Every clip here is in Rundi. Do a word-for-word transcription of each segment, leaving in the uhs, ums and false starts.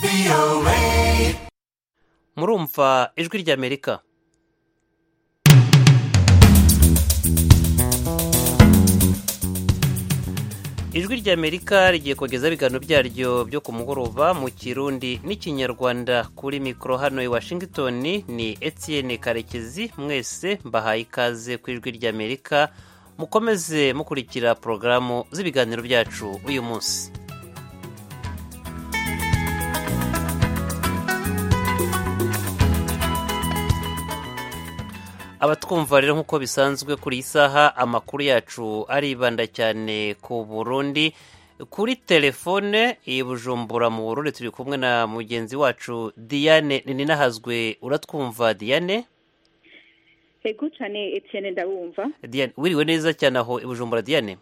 murumva ijwi ry'Amerika. Ijwi ry'Amerika rigiye kugeza ibiganiro byaryo byo ku mugoroba mu Kirundi n'Ikinyarwanda. Kuri mikoro hano i Washington ni Etienne Karekezi. Mwese mbahaye ikaze ku ijwi ry'Amerika, mukomeze mukurikira porogaramu z'ibiganiro byacu uyu munsi. Abatwumva rero nk'uko bisanzwe kuri iyi saha, amakuru yacu aribanda cyane ku Burundi. Kuri telefone i Bujumbura mu Burundi turi kumwe na mugenzi wacu Diane Ninahazwe. Uratwumva Diane? Ego cyane Etienne, ndabumva. Diane, wiriwe neza cyane aho i Bujumbura Diane?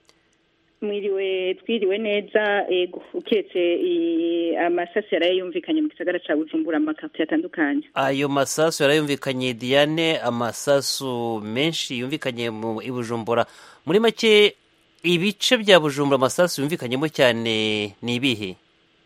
Mwiriwe, twiriwe neza. Ego uketse amasasu yarayumvikanye mu gisagara ca Bujumbura mu makartier atandukanye. Ayo masasu yarayumvikanye Diane, amasasu menshi yumvikanye mu i Bujumbura. Muri make ibice bya Bujumbura amasasu yumvikanyemo cyane ni ibihe?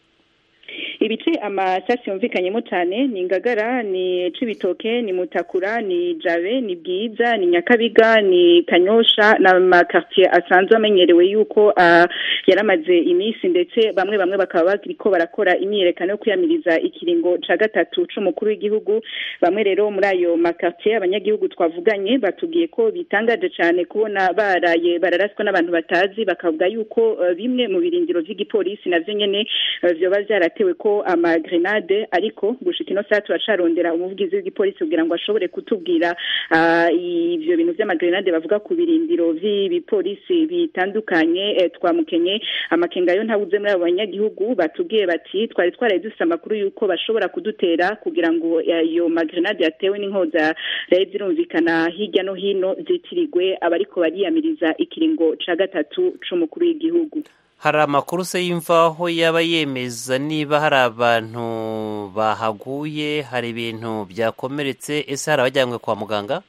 Ibice amasasi yumvikanyemo cyane ni Ngagara, ni Cibitoke, ni Mutakura, ni Jabe, ni Bwiza, ni Nyakabiga, ni Kanyosha na makartier asanzwe amenyerewe yuko uh, yaramaze iminsi, ndetse bamwe bamwe bakaba bariko barakora imyiyerekano yo kwiyamiriza ikiringo ca gatatu c'umukuru w'igihugu. Bamwe rero muri ayo makartier abanyagihugu twavuganye batubwiye ko bitangaje cyane kubona baraye bararaswa n'abantu batazi, bakavuga yuko uh, bimwe mu birindiro vy'igipolisi navyo nyene uh, vyoba vyaratewe ko ama grenade, ariko gushika ino saa turacarondera umuvugizi w'igipolisi kugira ngo ashobore kutubwira uh, ivyo bintu vy'ama grenade bavuga ku birindiro vy'ibipolisi bitandukanye. Eh, twamukenye amakenga yo ntawuze muri abo banyagihugu, batubwiye bati twari twaraye dufise amakuru yuko bashobora kudutera kugira ngo ayo ma grenade yatewe n'inkoza rero zirumvikana hirya no hino zitirigwe abariko bariyamiriza ikiringo ca gatatu c'umukuru w'igihugu. Hari amakuru se y'imvaho yaba yemeza niba hari abantu bahaguye, hari ibintu byakomeretse, ese hari abajyanywe kwa muganga?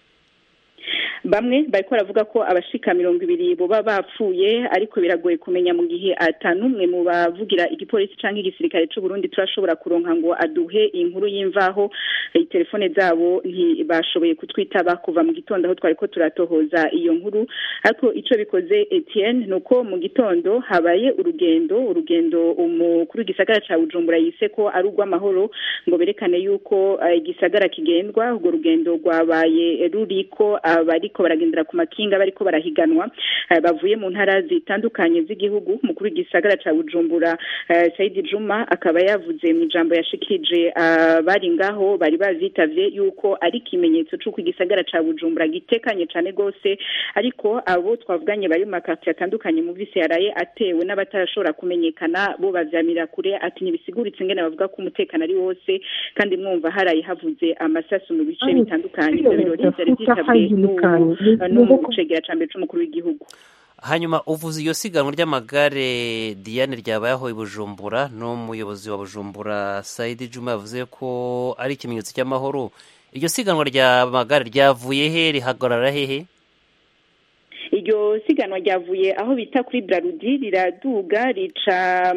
Bamwe bariko baravuga ko abashika mirongo ibiri boba bapfuye, ariko biragoye kumenya mu gihe atanumwe mu bavugira igipolisi canke igisirikare c'u Burundi turashobora kuronka ngo aduhe inkuru y'imvaho. Telefone zabo ntibashoboye kutwitaba kuva mu gitondo aho twariko turatohoza iyo nkuru. Ariko ico bikoze Etienne nuko mu gitondo habaye urugendo urugendo umukuru w'igisagara ca Bujumbura yise ko ari urw'amahoro, ngo berekane yuko igisagara uh, kigendwa. Urwo rugendo rwabaye ruriko abari ko baragendera ku makinga bariko barahiganwa uh, bavuye mu ntara zitandukanye z'igihugu. Mukuru w'igisagara ca Bujumbura uh, Saidi Juma akaba yavuze mu ijambo yashikije uh, bari ngaho bari bazitavye yuko ari kimenyetso c'uko igisagara ca Bujumbura gitekanye cane gose, ariko abo twavuganye bari mu makartier atandukanye mu visi yaraye atewe n'abatarashobora kumenyekana bo bavyamira kure, ati ntibisiguritse ingene bavuga ko umutekano ari wose, kandi mwumva haraye havuze amasasu mu bice bitandukanye. Ibyo birori vyari vyitabwe n'umucegera ca mbere c'umukuru w'igihugu. Hanyuma uvuze iyo siganwa ry'amagare Diane ryabaye aho i Bujumbura, n'umuyobozi wa Bujumbura Saidi Juma yavuze ko ari ikimenyetso cy'amahoro. Iryo siganwa ry'amagare ryavuye he, rihagarara hehe? Iryo siganwa ryavuye aho bita kuri Brarudi, riraduga rica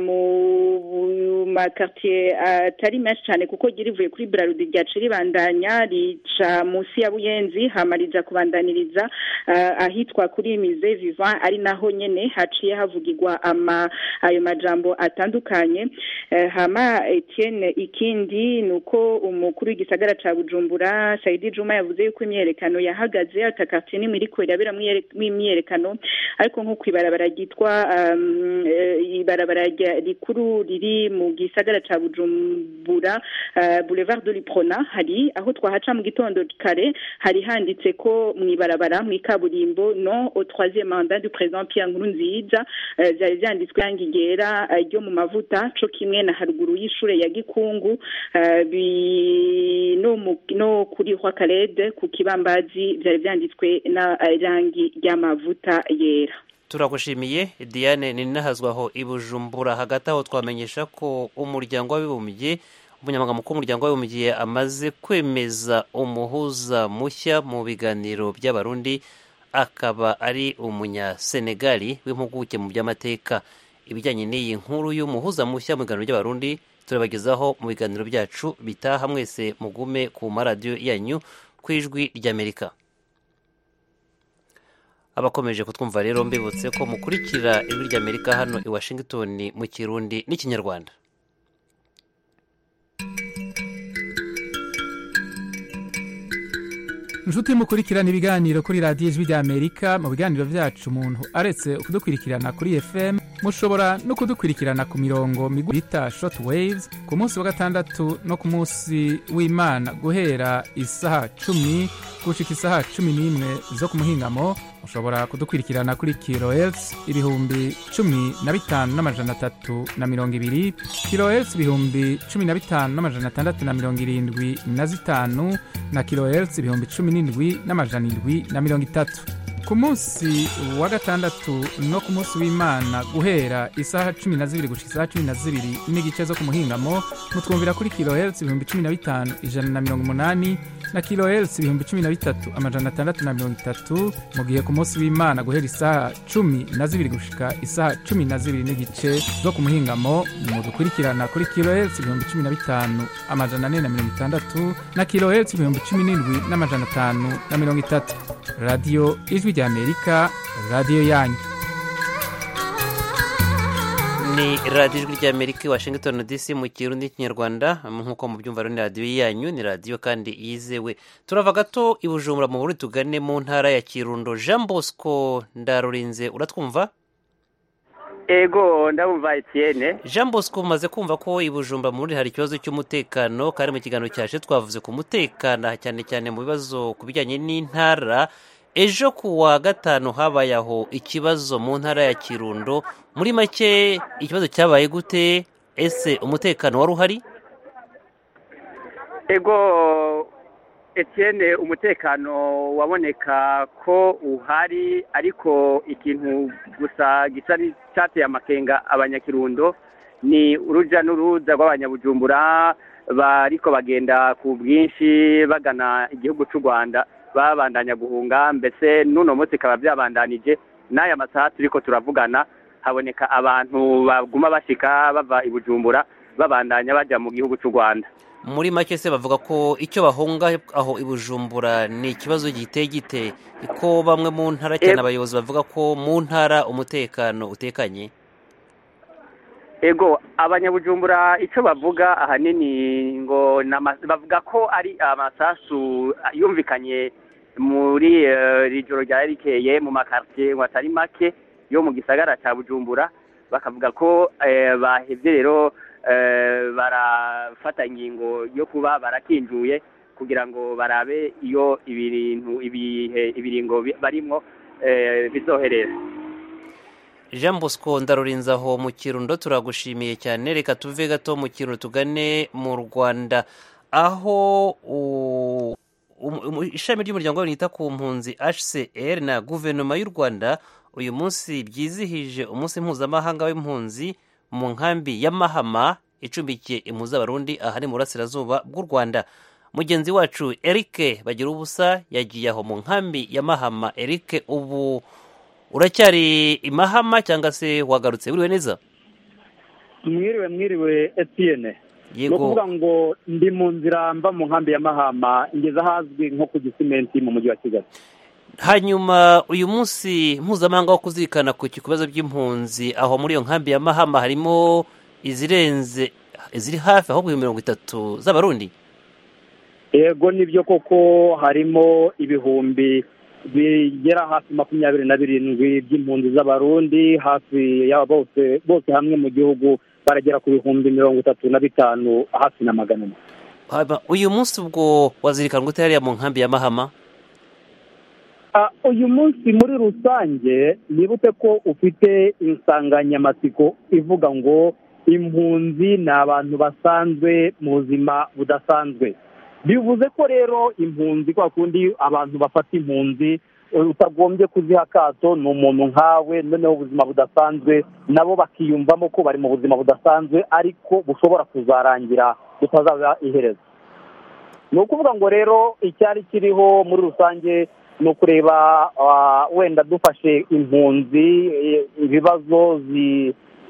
mu makartier atari menshi cyane kuko girivuye kuri Brarudi ryaca ribandanya rica musi ya Buyenzi, hamariza kubandaniriza uh, ahitwa kuri Musée Vivant, ari naho nyene haciye havugirwa ama ayo majambo atandukanye. Uh, hama Etienne, ikindi nuko umukuru w'igisagara ca Bujumbura Saidi Juma yavuze yuko imyerekano yahagaze atakartier ni miriko irabera myerekano, ariko nko kwibarabara gitwa um, ibarabara rikuru riri mu gisagara ca Bujumbura uh, Boulevard de l'Iprona, hari aho twahaca mu gitondo kare hari handitse ko mwibarabara mwikaburimbo non au troisième mandat du président Pierre Nkurunziza. Vyari uh, vyanditswe yangigera ryo uh, mu mavuta co kimwe na haruguru y'ishure ya Gikungu uh, bi no mu, no kuri Roi Khaled ku kibambazi vyari vyanditswe na uh, rangi ry'amavuta yera. Turagushimiye Diane Ninahazwaho i Bujumbura. Hagati aho twamenyesha ko umuryango w'abibumbye umunyamabanga mukuru w'umuryango w'abibumbye amaze kwemeza umuhuza mushya mu biganiro by'abarundi, akaba ari umunya Senegali w'impuguke mu by'amateka. Ibijyanye n'iyi nkuru y'umuhuza mushya mu biganiro by'abarundi turabagezaho mu biganiro byacu bitaha. Mwese mugume ku maradiyo yanyu ku ijwi ry'Amerika. Abakomeje kutwumva rero mbibutse ko mukurikira ijwi ry'Amerika hano i Washington mu Kirundi n'Ikinyarwanda. Nshuti mukurikirana ibiganiro kuri radiyo ijwi ry'Amerika. Mu biganiro byacu umuntu aretse kudukurikirana kuri F M, mushobora no kudukurikirana ku mirongo migufi bita short waves ku munsi wa gatandatu no ku munsi w'Imana guhera isaha cumi gushika isaha cumi n'imwe zo ku muhingamo. Mushobora kudukurikirana kuri kilohertz ibihumbi cumi na bitanu n'amajana atatu na mirongo ibiri, kilohertz ibihumbi cumi na bitanu n'amajana atandatu na mirongo irindwi na zitanu, na kilohertz ibihumbi cumi n'indwi n'amajana indwi na mirongo itatu. Ku munsi wa gatandatu no ku munsi w'Imana guhera isaha cumi na zibiri gushika isaha cumi na zibiri n'igice zo ku muhingamo, mutwumvira kuri kilohertz ibihumbi cumi na bitanu ijana na mirongo umunani, na kilohertz ibihumbi cumi na bitatu amajana atandatu na mirongo itatu. Mu gihe ku munsi w'Imana guhera isaha cumi na zibiri gushika isaha cumi na zibiri n'igice zo ku muhingamo, mudukurikirana kuri kilohertz ibihumbi cumi na bitanu amajana ane na mirongo itandatu, na kilohertz ibihumbi cumi n'indwi n'amajana atanu na mirongo itatu. Radio Ijwi ry'Amerika, radio yanyu. Ni radio Ijwi ry'Amerika Washington D C mu Kirundi n'Ikinyarwanda. Nkuko mubyumva ni radio yanyu, ni radio kandi yizewe. Turava gato i Bujumbura mu Burundi tugane mu ntara ya Kirundo. Jean Bosco Ndarurinze, uratwumva? Ego ndabumva Etienne. Jean Bosco, umaze kumva ko i Bujumbura mu Burundi hari ikibazo cy'umutekano, kandi mu kiganiro cyaje twavuze ku mutekano cyane cyane mu bibazo kubijyanye n'intara. Ejo ku wa gatanu habaye aho ikibazo mu ntara ya Kirundo. Muri make ikibazo cyabaye gute? Ese umutekano wari uhari? Ego Etienne, umutekano waboneka ko uhari, ariko ikintu gusa gitari cyateye amakenga abanyakirundo ni uruja n'uruza rw'abanyabujumbura bariko bagenda ku bwinshi bagana igihugu cy'u Rwanda, babandanya guhunga. Mbese nuno munsi kaba byabandanije n'aya masaha turiko turavugana, haboneka abantu baguma bashika bava i Bujumbura babandanya baja mu gihugu cy'u Rwanda. Muri make se bavuga ko icyo bahunga aho i Bujumbura ni ikibazo giteye gite, ko bamwe mu ntara cyane abayobozi bavuga ko mu ntara umutekano utekanye? Ego abanyabujumbura icyo bavuga ahanini ngo bavuga ko ari amasasu yumvikanye muri rijoro rya rikeye mu makartier watari make yo mu gisagara cya Bujumbura. Bakavuga ko bahevye rero barafata ingingo yo kuba barakinjuye kugira ngo barabe iyo ibintu ibihe ibiringo barimo bizoherera. Jean Bosco Ndarurinze aho mu Kirundo, turagushimiye cyane. Reka tuve gato mu Kirundo tugane mu Rwanda, aho ishami ry'umuryango wita ku mpunzi H C R na guverinoma y'u Rwanda uyu munsi byizihije umunsi mpuzamahanga w'impunzi mu nkambi ya Mahama icumbikiye impunzi z'Abarundi ahari mu burasirazuba bw'u Rwanda. Mugenzi wacu Eric Bagirubusa yagiye aho mu nkambi ya Mahama. Eric, ubu uracyari i Mahama cyangwa se wagarutse? Uriwe neza? Mwiriwe mwiriwe Etienne. Yego. Kuvuga ngo ndi mu nzira mba mu nkambi ya Mahama, ngeze ahazwi nko ku Gisimenti mu mujyi wa Kigali. Hanyuma uyu munsi mpuzamahanga wo kuzirikana ku kibazo by'impunzi aho muri iyo nkambi ya Mahama harimo izirenze iziri hafi aho mirongo itatu z'Abarundi. Yego nibyo koko, harimo ibihumbi bigera hafi makumyabiri na birindwi by'impunzi z'Abarundi, hafi ya bose bose hamwe mu gihugu baragera ku bihumbi mirongo itatu na bitanu hafi na magana. Uyu munsi ubwo wazirikana gute hariya mu nkambi ya Mahama? Uh, uyu munsi muri rusange nibute ko ufite insanganyamatsiko ivuga ngo impunzi ni abantu basanzwe mu buzima budasanzwe. Bivuze ko rero impunzi kwa kundi abantu bafata impunzi utagombye kuziha akato, ni umuntu nkawe noneho ubuzima budasanzwe nabo bakiyumvamo ko bari mu buzima budasanzwe ariko bushobora kuzarangira butazaba iherezo. Ni ukuvuga ngo rero icyari kiriho muri rusange ni ukureba wenda dufashe impunzi ibibazo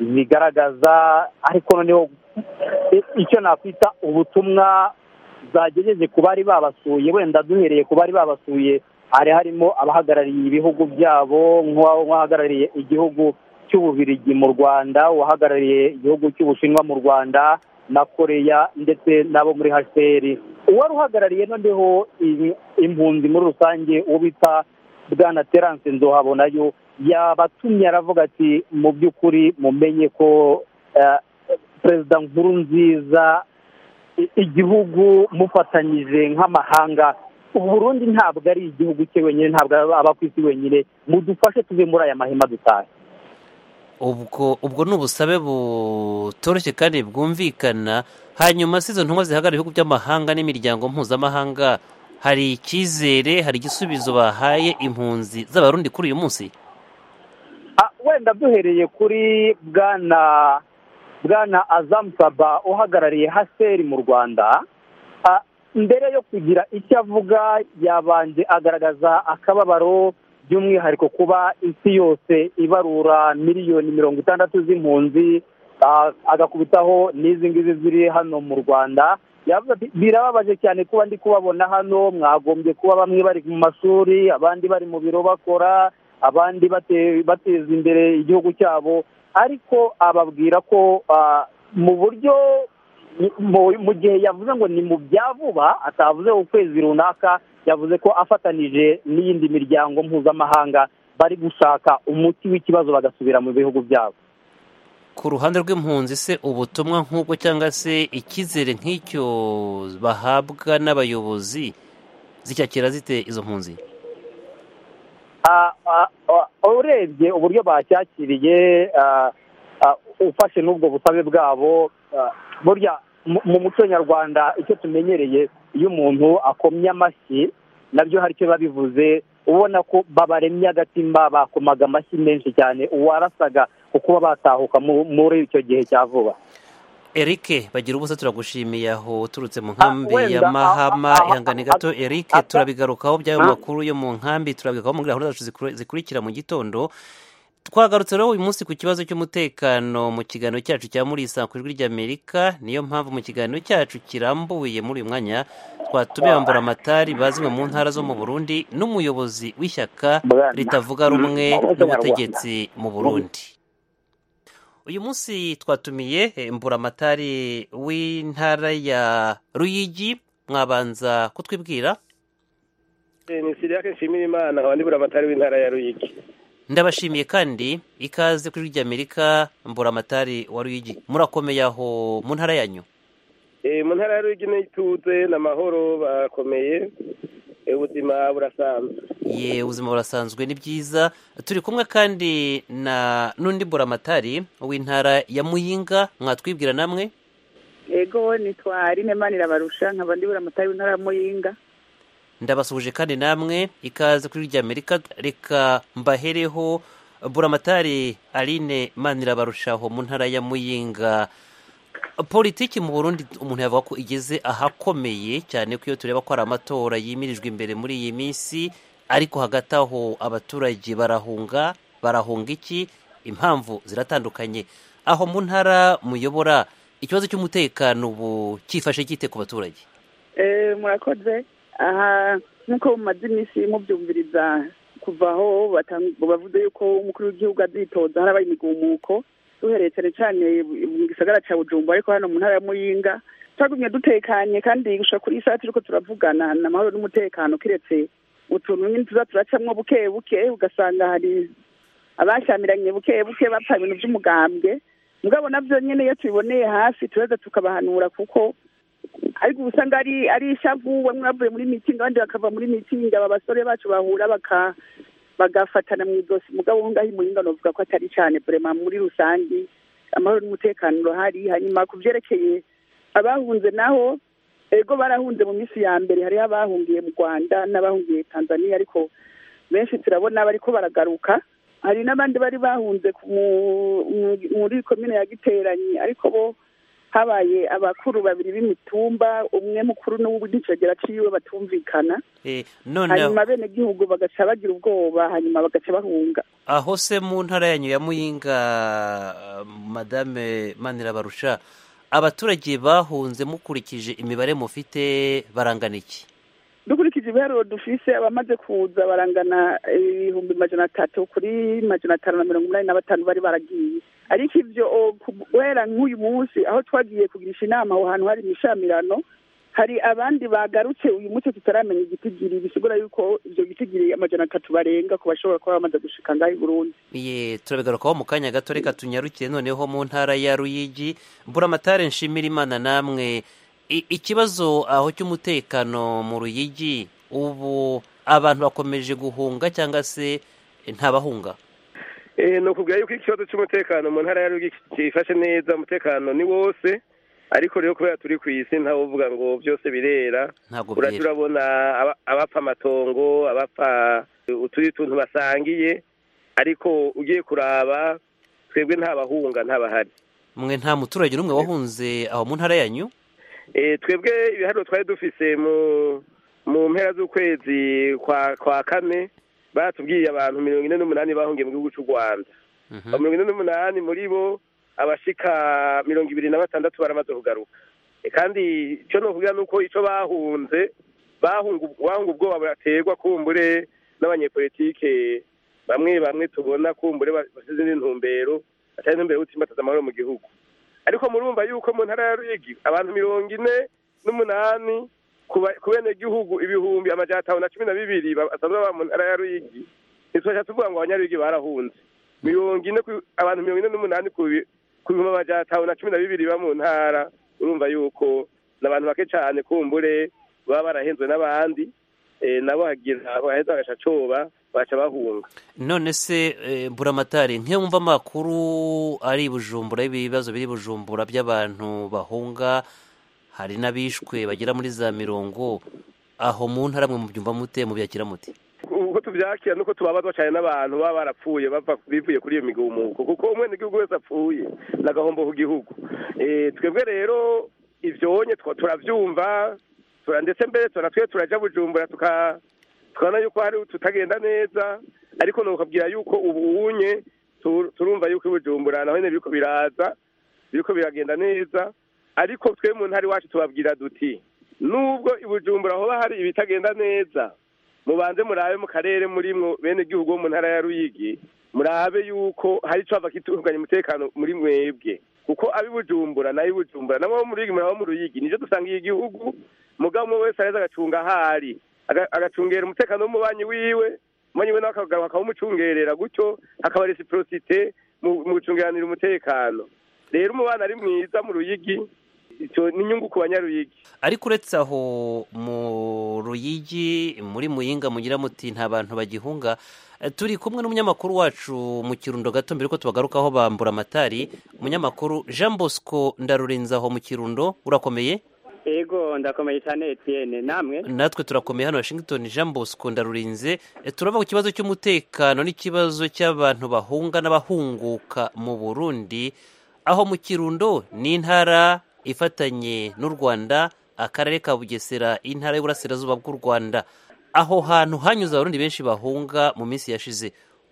zigaragaza ariko noneho icyo nakwita ubutumwa zagejeje ku bari babasuye. Wenda duhereye ku bari babasuye, hari harimo abahagarariye ibihugu byabo, nk'uwahagarariye igihugu cy'Ububiligi mu Rwanda, uwahagarariye igihugu cy'Ubushinwa mu Rwanda na Korea, ndetse n'abo muri H C R. Uwari uhagarariye noneho impunzi muri rusange uwo bita Bwana Terence Nzohabonayo yabatumye aravuga ati mu by'ukuri mumenye ko Perezida Nkurunziza igihugu mufatanyije nk'amahanga, Burundi ntabwo ari igihugu cye wenyine, ntabwo aba ku isi wenyine, mudufashe tuve muri aya mahema dutahe. ubwo ubwo ni ubusabe butoroshye kandi bwumvikana. Hanyuma si izo ntumwa zihagarara ibihugu by'amahanga n'imiryango mpuzamahanga, hari icyizere, hari igisubizo bahaye impunzi z'abarundi kuri uyu munsi? Wenda duhereye kuri bwana bwana Azam Saba uhagarariye H C R mu Rwanda, mbere yo kugira icyo avuga yabanje agaragaza akababaro, by'umwihariko kuba isi yose ibarura miliyoni mirongo itandatu z'impunzi, agakubitaho n'izi ngizi ziri hano mu Rwanda. Yavuze ati birababaje cyane kuba ndi kubabona hano, mwagombye kuba bamwe bari mu mashuri, abandi bari mu biro bakora, abandi bateza imbere igihugu cyabo, ariko ababwira ko mu buryo mu gihe yavuze ngo ni mu bya vuba, atavuze ukwezi runaka, yavuze ko afatanije n'iyindi miryango mpuzamahanga bari gushaka umuti w'ikibazo bagasubira mu bihugu byabo. Ku ruhande rw'impunzi se ubutumwa nk'ubwo cyangwa se icyizere nk'icyo bahabwa n'abayobozi zicyakira zite izo mpunzi? Urebye uburyo bacyakiriye, ufashe n'ubwo busabe bwabo, burya mu muco nyarwanda icyo tumenyereye, iyo umuntu akomye amashyi nabyo hari icyo babivuze, ubona ko babaremye agatima, bakomaga amashyi menshi cyane, uwarasaga kuko batahuka muri icyo gihe cya vuba. Eric bagira ubusa, turagushimiye aho uturutse mu nkambi ya Mahama. Ihangane gato Eric, turabigarukaho by'ayo makuru yo mu nkambi, turabigarukaho muri gahunda zacu zikurikira mu gitondo. Twagarutse rero uyu munsi ku kibazo cy'umutekano mu kiganiro cyacu cya Murisa ku Ijwi ry'Amerika. Niyo mpamvu mu kiganiro cyacu kirambuye muri uyu mwanya twatumiye Mburamatari bazimwe mu ntara zo mu Burundi n'umuyobozi w'ishyaka ritavuga rumwe n'ubutegetsi mu Burundi. Uyu munsi twatumiye Mburamatari w'intara ya Ruyigi. Mwabanza kutwibwira? Ni Siriake Nshimirimana, nkaba ndi Mburamatari w'intara ya Ruyigi. Ndabashimiye kandi ikaze kuri Ijwi ry'Amerika. Mburamatari wa Ruyigi, murakomeye aho mu ntara yanyu? Eh mu ntara ya Ruyigi n'ituze n'amahoro, bakomeye, ubuzima burasanzwe. Ye ubuzima burasanzwe ni byiza. Turi kumwe kandi na n'undi Mburamatari w'intara ya Muyinga, mwatwibwira namwe? Ego nitwa Aline Manirabarusha, nkaba ndi Mburamatari w'intara ya Muyinga. Ndabasuje kandi namwe ikaze kuri Ijwi ry'Amerika. Reka mbahereho Mburamatari Aline Manirabarushaho mu ntara ya Muyinga. Politiki mu Burundi umuntu yavuga ko igeze ahakomeye cyane, ko iyo tureba ko ari amatora yimirijwe imbere muri iyi minsi, ariko hagati aho abaturage barahunga. Barahunga iki? Impamvu ziratandukanye. Aho mu ntara muyobora, ikibazo cy'umutekano ubu cyifashe gite ku baturage? Eh murakoze. Aha nkuko mu madimisi mubyumviriza kuvaho bavuze yuko umukuru w'igihugu azitoza harabaye imigumuko, duhereye cyane cyane mu gisagara cya Bujumbura, ariko hano mu ntara ya Muyinga twagumye dutekanye kandi gusha kuri saa turiko turavugana n'amahoro n'umutekano, kiretse utuntu nyine tuza turacamwo buke buke, ugasanga hari abashamiranye buke buke bapfa ibintu by'umugambwe. Mugabo navyo nyene iyo tubiboneye hafi turaza tukabahanura, kuko ariko usanga ari ari ishavu, bamwe bavuye muri meeting abandi bakava muri meeting, aba basore bacu bahura baka bagafatana mu idosi. Mugabo ngaho Muyinga novuga ko atari cyane vraiment, muri rusangi amahoro n'umutekano urahari. Hanyuma kuvyerekeye abahunze naho, ego barahunze mu misi ya mbere, hari abahungiye mu Rwanda n'abahungiye Tanzania, ariko benshi turabona bariko baragaruka. Hari n'abandi bari bahunze muri komine ya Giteranyi, ariko bo habaye abakuru babiri b'imitumba umwe mukuru n'uwundi icegera ciwe batumvikana Eh, none hanyuma bene gihugu bagaca bagira ubwoba hanyuma bagaca bahunga. aho se mu ntara yanyu ya Muyinga, uh, madame Manirabarusha, abaturage bahunze mukurikije imibare mufite barangana iki? dukurikije ibiharuro dufise abamaze kuza barangana ibihumbi majana atatu kuri majana atanu na mirongo umunani na batanu bari baragiye, ariko ivyo guhera nk'uyu munsi aho twagiye kugirisha inama aho hantu hari imishamirano, hari abandi bagarutse uyu munsi tutaramenya igitigiri, bisigura yuko ivyo gitigiri amajana atatu barenga ku bashobora kuba bamaze gushika ngaho i Burundi. Iye turabigarukaho mu kanya gato, reka tunyarukire noneho mu ntara ya Ruyigi. Mburamatare nshimira Imana namwe, I- ikibazo aho cy'umutekano mu Ruyigi ubu abantu bakomeje guhunga cyangwa se ntabahunga? Eh, no kubwira yuko ikibazo cy'umutekano mu ntara ya Ruyigi kifashe neza, umutekano ni wose, ariko rero kubera turi ku isi ntawe uvuga ngo byose birera. Ntabwo Urajya byera. urabona aba- abapfa amatongo, abapfa utundi tuntu basangiye, ariko ugiye kuraba twebwe ntabahunga ntabahari. Mwe nta muturage n'umwe wahunze aho mu ntara yanyu? Eh, twebwe ibiharuro twari dufise mu mu mpera z'ukwezi kwa kwa kane batubwiye abantu mirongo ine n'umunani bahungiye mu gihugu cy'u Rwanda. Mhm. mirongo ine n'umunani muri bo abashika mirongo ibiri na batandatu baramaze kugaruka. E, kandi icyo no kugira nuko ico bahunze bahunga bahunga ubwoba buraterwa kumbure n'abanyepolitike bamwe bamwe tubona kumbure basize n'intumbero atari intumbero y'utsimbataza amahoro mu gihugu. Ariko murumva yuko mu ntara ya Ruyigi abantu mirongo ine n'umunani ku bene gihugu ibihumbi amajana atanu na cumi na bibiri basanzwe baba mu ntara ya Ruyigi, ntitwasha tuvuga ngo abanyaruyigi barahunze. mirongo ine abantu mirongo ine n'umunani ku bihumbi amajana atanu na cumi na bibiri ba mu ntara, urumva yuko n'abantu bake cyane kumbure baba barahenzwe n'abandi, eh, nabo hagira baheza bagasha coba baca bahunga. None se eh, Mburamatare, nk'iyo mwumva amakuru ari i Bujumbura, ibibazo biri i Bujumbura by'abantu bahunga, hari n'abishwe bagera muri za mirongo, aho mu ntara mwe mubyumva mute, mubyakira mute? Uko tubyakira nuko tubabazwa cyane n'abantu baba barapfuye bava bivuye kuri iyo migumuko, kuko umwe n'igihugu wese apfuye n'agahombo ku gihugu. Eh, twebwe rero ivyonye turavyumva, tura ndetse mbere turatwe turaja Bujumbura tuka tukana yuko hari tutagenda neza, ariko nokabwira yuko ubu unye turumva yuko Bujumbura naho nyene biriko biraza biriko biragenda neza. Ariko twe mu ntari wacu tubabwira duti nubwo i Bujumbura hoba hari ibitagenda neza, mubanze murabe mu karere murimwo bene gihugu mu ntara ya Ruyigi, murabe yuko hari ico bava kitunganya umutekano muri mwebwe, kuko abi Bujumbura nayi Bujumbura nabo mu Ruyigi murabo mu Ruyigi nijo dusangiye igihugu, mugabo umwe wese areza agacunga hari agacungera umutekano w'umubanyi wiwe, umubanyi we nawe akagaruka akawumucungerera, gutyo hakaba reciprocité mu gucungeranira umutekano. Rero umubana ari mwiza mu Ruyigi, icyo ni inyungu ku banyaruyigi. Ariko uretse aho mu Ruyigi, muri Muyinga mugira muti nta bantu bagihunga, turi kumwe n'umunyamakuru wacu mu Kirundo gato mbere ko tubagarukaho ba Mburamatari, umunyamakuru Jean Bosco Ndarurinze aho mu Kirundo. Urakomeye? Ego ndakomeye cyane Etienne, namwe? Natwe turakomeye hano Washington. Jean Bosco Ndarurinze, turava ku kibazo cy'umutekano n'ikibazo cy'abantu bahunga n'abahunguka mu Burundi, aho mu Kirundo ni intara ifatanye n'u Rwanda, akarere ka Bugesera, intara y'uburasirazuba bw'u Rwanda. Aho hantu hanyuze abarundi benshi bahunga mu minsi yashize.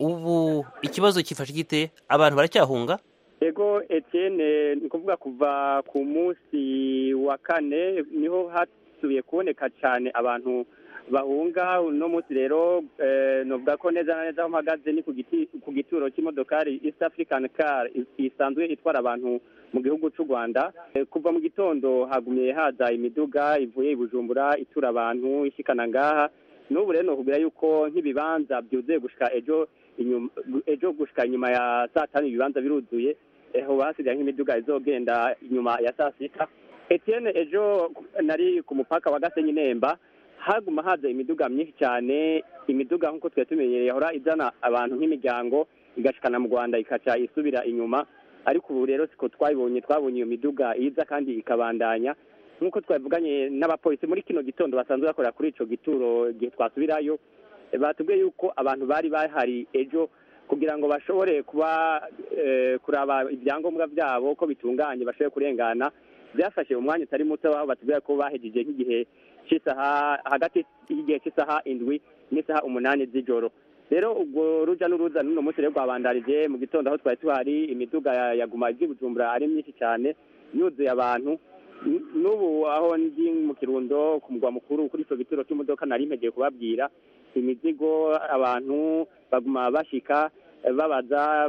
Ubu ikibazo kifashe gite? Abantu baracyahunga? Ego Etienne, ni kuvuga kuva ku munsi wa kane niho hasubiye kuboneka cyane abantu bahunga. Uno munsi rero eh, novuga ko neza na neza aho mpagaze ni ku giti ku gituro cy'imodokari East African Car isanzwe itwara abantu mu gihugu cy'u Rwanda. Eh, kuva mu gitondo hagumye haza imiduga ivuye i Bujumbura itura abantu ishikana ngaha. N'ubu rero nokubwira yuko nk'ibibanza byuzuye gushika ejo inyuma ejo gushika inyuma ya saa tanu ibibanza biruzuye, eho basigaye nk'imiduga izogenda inyuma ya saa sita. Etienne, ejo nari ku mupaka wa Gasenyi Nemba, haguma haza imiduga myinshi cyane, imiduga nk'uko twe tumenyereye yahora izana abantu nk'imiryango igashikana mu Rwanda ikaca isubira inyuma, ariko ubu rero siko twabonye twabonye iyo miduga iza kandi ikabandanya. Nk'uko twavuganye n'abapolisi muri kino gitondo basanzwe bakorera kuri ico gituro gihe twasubirayo, batubwiye yuko abantu bari bahari ejo kugira ngo bashobore kuba eh, kuraba ibyangombwa byabo ko bitunganye bashobore kurengana, byafashe umwanya utari muto aho batubwira ko bahejeje nk'igihe cy'isaha hagati y'igihe cy'isaha indwi n'isaha umunani z'ijoro. Rero ubwo ruja n'uruza n'uno munsi rero rwabandarije mu gitondo aho twari tuhari, imiduga yaguma izi Bujumbura ari myinshi cyane yuzuye abantu. N'ubu aho ndi mu Kirundo ku mugwa mukuru kuri ico gituro cy'imodoka nari mpegeye kubabwira imizigo abantu baguma bashika babaza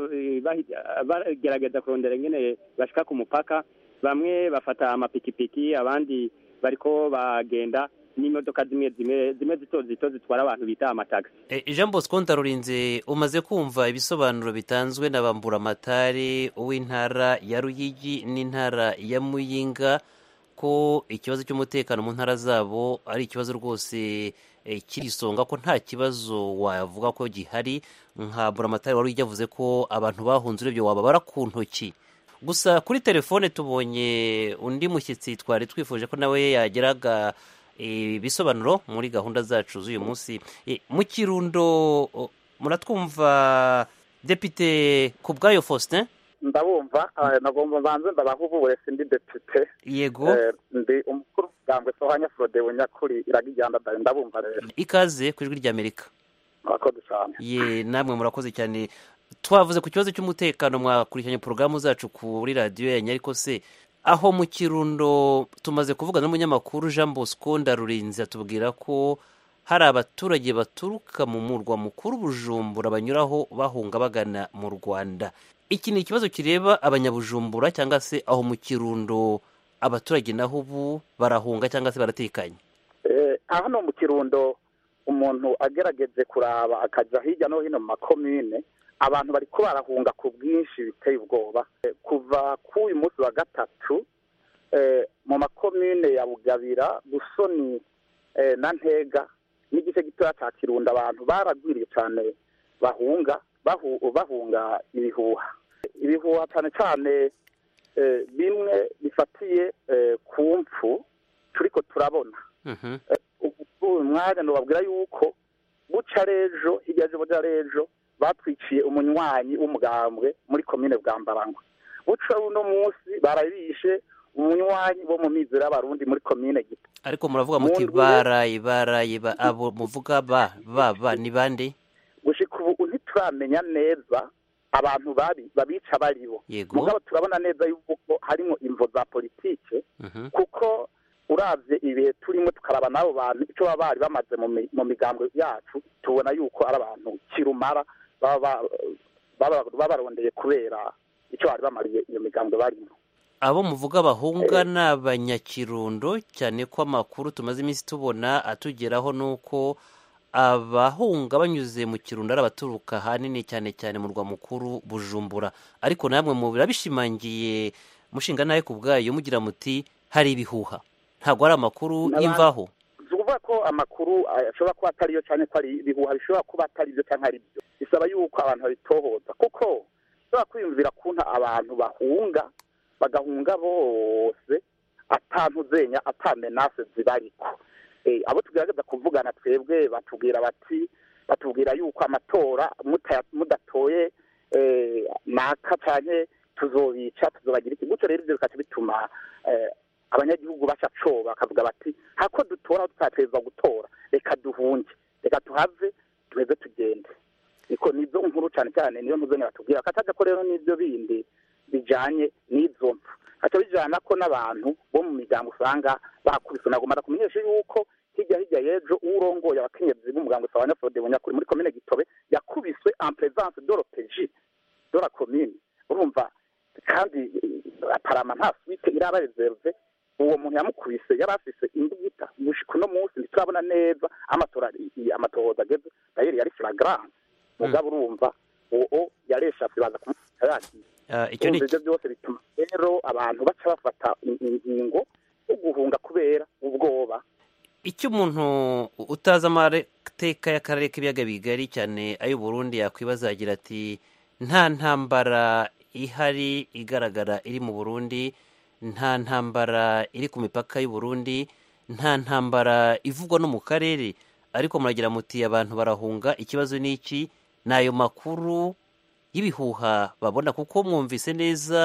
bagerageza kurondera ingene bashika ku mupaka, bamwe bafata amapikipiki abandi bariko bagenda n'imodoka zimwe zimwe zimwe zito zito zitwara abantu bita amataxi. E, Jean Bosco Ndarurinze, umaze kumva ibisobanuro bitanzwe na Bamburamatari uw'intara ya Ruyigi n'intara ya Muyinga ko ikibazo cy'umutekano mu ntara zabo ari ikibazo rwose e, kirisonga ko nta kibazo wavuga ko gihari. Nka Buramatari wari yavuze ko abantu bahunze urebye wababara ku ntoki. Gusa kuri telefone tubonye undi mushyitsi twari twifuje ko nawe yageraga ibisobanuro muri gahunda zacu z'uyu munsi. Mu Kirundo muratwumva Depite Kubwayo Faustin? Ndabumva, nagomba banze ndabahubure sindi depite. Yego. Ndi umukuru bwambwe Sohanya Frode Bunyakuri iragijyanda ndabumva rero. Ikaze ku ijwi ry'Amerika. Murakoze cyane. Ye, namwe murakoze cyane. Twavuze ku kibazo cy'umutekano mwakurikiranye porogaramu zacu kuri radiyo ya Nyariko se. Aho mu Kirundo tumaze kuvugana n'umunyamakuru Jean Bosco Ndarurinze atubwira ko hari abaturage baturuka mu murwa mukuru Bujumbura banyuraho bahunga bagana mu Rwanda. Iki ni ikibazo kireba abanyabujumbura cyangwa se aho mu Kirundo abaturage naho ubu barahunga cyangwa se baratekanye? Eh, aho no mu Kirundo umuntu agerageze kuraba akaja hirya no hino mu makomine, abantu bari ko barahunga ku bwinshi biteye ubwoba. Kuva ku uyu munsi wa gatatu eh, mu makomine ya Bugabira, Busoni eh, na Ntega n'igice gitoya cya Kirundo abantu baragwiriye cyane bahunga bahu, bahunga ibihuha ibihuha cyane cyane eh, bimwe bifatiye eh, ku mpfu turiko turabona. Mhm. Ubu mwanya nobabwira yuko buca rejo hirya y'ejo rejo batwiciye umunywanyi w'umugambwe muri komine Bwambarangwa. Buca uno munsi barabishe umunywanyi bo mu mizero y'abarundi muri komine Gito. Ariko muravuga muti barayi barayi ba abo muvuga ba ba ba ni bande? Gushika ubu ntituramenya neza abantu babi babica baribo. Mugabo turabona neza yuko harimo imvo za politike. Mhm. Kuko uravye ibihe turimo tukaraba nabo bantu ico babari bamaze mu migambwe yacu, tubona yuko ari abantu kirumara baba babarondeye kubera icyo bari bamariye iyo migambwe barimo. Abo muvuga bahunga n'abanyakirundo cyane ko amakuru tumaze iminsi tubona atugeraho nuko abahunga banyuze mu Kirundo ari abaturuka hanini cyane cyane mu rwa mukuru Bujumbura. Ariko namwe mu birabishimangiye mushinga naye kubwayo mugira muti hari ibihuha, ntabwo ari amakuru imvaho. Zuvuga ko amakuru ashobora kuba atari yo cyane ko ari ibihuha, bishobora kuba atari byo cyangwa ari byo. Bisaba yuko abantu babitohoza, kuko ushobora kwiyumvira kunta abantu bahunga bagahunga bose atantuzenya atamenase zibariko. Eh, abo tugerageza kuvugana twebwe batubwira bati batubwira yuko amatora mudatoye eh, naka cyane tuzobica tuzobagira iki. Guco rero ibyo bikaca bituma eh, abanyagihugu bacacoba bakavuga bati hako dutora tutateza gutora, reka duhunge, reka tuhave tuheze tugende. Niko nizo nkuru cyane cyane niyo ntuzenya batubwira kataje ko rero nibyo bindi bijanye n'izo mpfu. Haca bijana ko n'abantu bo mu miryango usanga bakubise. Nagomba kumenyesha yuko hirya hirya yejo urongoye abakenyezi b'umuganga Sohanya Frode Bunyakuri muri komine Gitobe yakubiswe en présence de l'O P J de la commune. Urumva kandi aparama nta suite iraba reserve, uwo muntu yamukubise yarafise imbugita gushika no munsi ntiturabona neza amatora amatohoza ageze dayeri yari flagrant. Mugabo urumva uwo yaresha bibaza kumutayaki. Icyo ni ibyo byose bituma rero abantu baca bafata ingingo yo guhunga kubera ubwoba. Icyo umuntu utaza amateka y'akarere k'ibiyaga bigari cyane ay'u Burundi yakwibaza agira ati nta ntambara ihari igaragara iri mu Burundi, nta ntambara iri ku mipaka y'u Burundi, nta ntambara ivugwa no mu karere, ariko muragira muti abantu barahunga. Ikibazo ni iki? Nayo makuru y'ibihuha babona, kuko mwumvise neza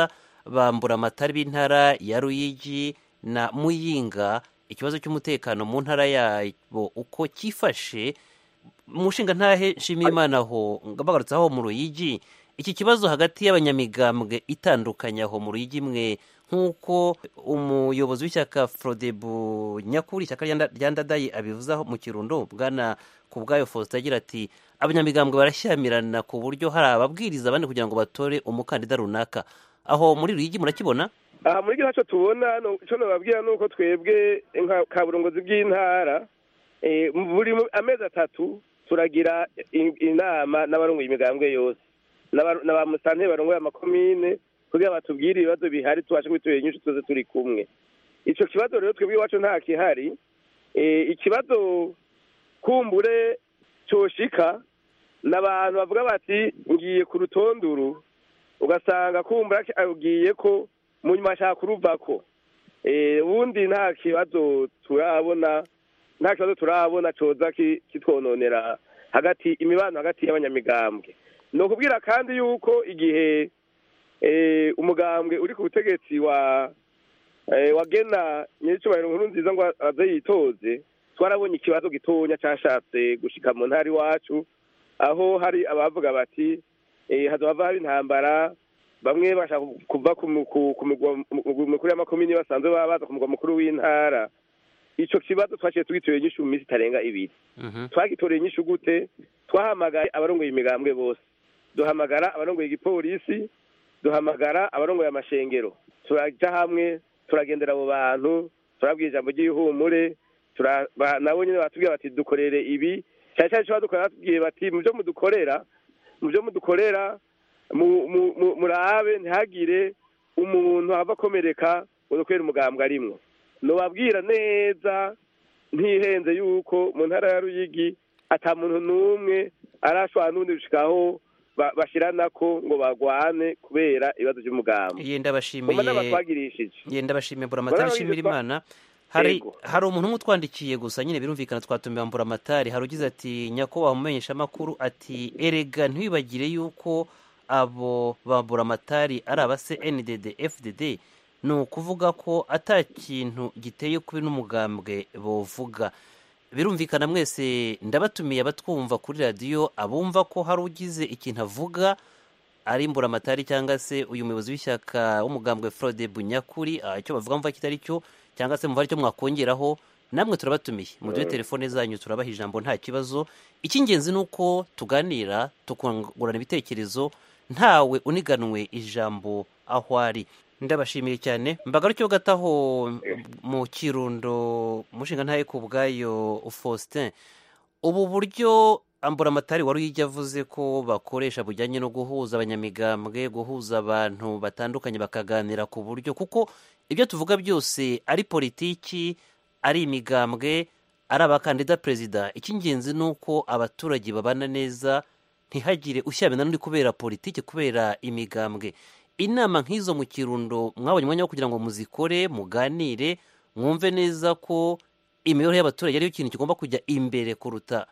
bambura amatari b'intara ya Ruyigi na Muyinga ikibazo cy'umutekano mu ntara yabo uko cyifashe umushinga ntahe Nshimiyimana aho bagarutse aho mu Ruyigi iki kibazo hagati y'abanyamigambwe itandukanye aho mu Ruyigi mwe nk'uko umuyobozi w'ishyaka Frodebu Nyakuri ishyaka rya Ndadaye abivuzaho mu Kirundo bwana Kubwayo Faustin agira ati abanyamigambwe barashyamirana ku buryo hari ababwiriza abandi kugira ngo batore umukandida runaka aho muri Ruyigi murakibona aha muri gihaco tubona cyo nababwira nuko twebwe kaburongozi bw'intara eh buri amezi atatu turagira inama n'abarongoye imigambwe yose n'abamusante barongoye amakomine kugira batubwire ibibazo bihari tubashe kwituye nyinshi tuze turi kumwe ico kibazo rero twebwe iwacu nta kihari eh ikibazo kumbure coshika n'abantu bavuga bati ngiye ku rutonduru ugasanga kumbura agiye ko mu nyuma ashaka kuruvako eh ubundi nta kibazo turabona nta kibazo turabona coza kitwononera hagati imibano hagati y'abanyamigambwe no kubwira kandi yuko igihe eh umugambwe uri ku butegetsi wa eh wagena nyiricubahiro nkuru nziza ngo aze yitoze twarabonye ikibazo gitonya cyashatse gushika mu ntari wacu aho hari abavuga bati eh hazova hari intambara bamwe bashaka kuva ku mukuru y'amakomini basanzwe babaza ku mugwa mukuru w'intara ico kibazo twashiye tugitoye nyinshi mu minsi itarenga ibiri twagitoreye nyinshi gute twahamagaye abarongoye imigambwe bose duhamagara abarongoye igipolisi duhamagara abarongoye amashengero turaja hamwe turagendera abo bantu turabwira ijambo ry'ihumure nabo nyine batubwira bati dukorere ibi cyane cyane cyo badukora batubwiye bati mu byo mudukorera mu byo mudukorera murabe ntihagire umuntu ava akomereka ngo dukorere umugambwe arimwo nobabwira neza ntihenze yuko mu ntara ya Ruyigi ata muntu n'umwe arashwana n'undi bishikaho bashiranako ngo bagwane kubera ibibazo by'umugambwe yenda bashimiye yenda bashimiye Mburamatari Nshimirimana hari hari umuntu umutwandikiye gusa nyine birumvikana twatumiye Mburamatari hari ugize ati nyakubahwa mumenyesha makuru ati erega ntwibagire yuko abo Mburamatari ari abase N D D F D D no kuvuga ko atakintu giteye kubi n'umugambwe bovuga birumvikana mwese ndabatumiye abatwumva kuri radio abumva ko hari ugize ikintu avuga ari Mburamatari cyangwa se uyu muyobozi w'ishyaka w'umugambwe Frodebu Nyakuri icyo bavuga mva kitari cyo cyangwa se mva cyo mwakongeraho namwe turabatumiye mu duhe telefone zanyu turabaha ijambo nta kibazo icy'ingenzi nuko tuganira tukungurana ibitekerezo ntawe uniganwe ijambo aho ari ndabashimiye cyane mbagarucyo gataho mu Kirundo mushinga ntaye ku bwayo Faustin ubu buryo Mburamatari wari yijya avuze ko bakoresha bujyanye no guhuza abanyamigambwe guhuza abantu batandukanye bakaganira ku buryo kuko ibyo tuvuga byose ari politiki ari imigambwe ari abakandida perezida icy'ingenzi nuko abaturage babana neza ntihagire ushyabena n'uri kubera politiki kubera imigambwe inama nk'izo mu Kirundo mwabonye umwanya wo kugira ngo muzikore muganire mwumve neza ko imibereho y'abaturage ariyo kintu kigomba kujya imbere kuruta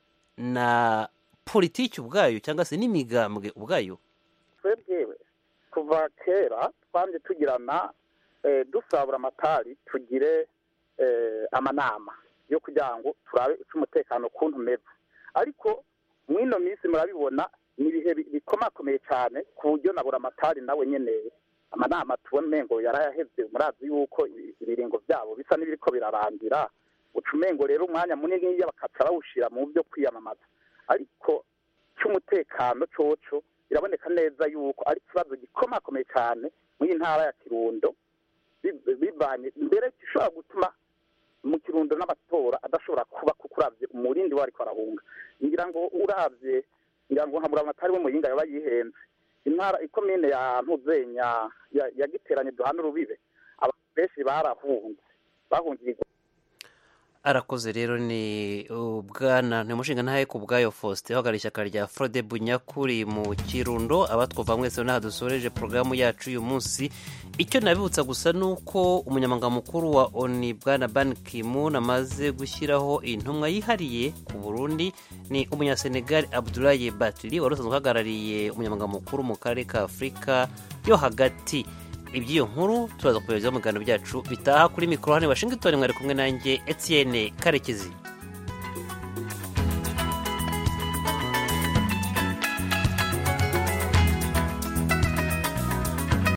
na politiki ubwayo cyangwa se n'imigambwe ubwayo twebwe kuva kera twanje tugirana dusabura amatari tugire amanama yo kugira ngo turabe umutekano kuntu meze ariko mwino minsi murabibona ni ibihe bikomakomeye cyane ku buryo nabura amatari nawe nyene amanama tubone ngo yarayaheze murazi yuko ibiringo byabo bisa n'ibiriko birarangira ucumengo rero umwanya munini y'abakatsa bawushira mu byo kwiyamamaza ariko cy'umutekano coco biraboneka neza yuko ari kibazo gikomakomeye cyane mu ntara ya Kirundo bivanye mbere gishobora gutuma mu Kirundo n'abatora adashobora kuba kukuravye umurindi wari kwarahunga ngira ngo uravye ngira ngo nkamura amatari wo muyinga yaba yihenze intara ikomine ya Ntuzenya yagiteranye duhana urubibe abenshi barahunze bahungiye arakoze rero ni ubwana ntimushinga ntahe ku bwayo Faustin hagarara ishyaka rya Frodebu Nyakuri mu Kirundo abatwumva mwese naha dusoreje programu yacu uyu munsi icyo nabibutsa gusa nuko umunyamabanga mukuru wa O N U bwana Ban Ki-moon amaze gushyiraho intumwa yihariye ku Burundi ni umunyasenegal Abdoulaye Bathily wari usanzwe uhagarariye umunyamabanga mukuru mu karere ka Afurika yo hagati iby'iyo nkuru turaza kubagezaho mu biganiro byacu bitaha. Kuri mikoro hano i Washington mwari kumwe nanjye Etienne Karekezi.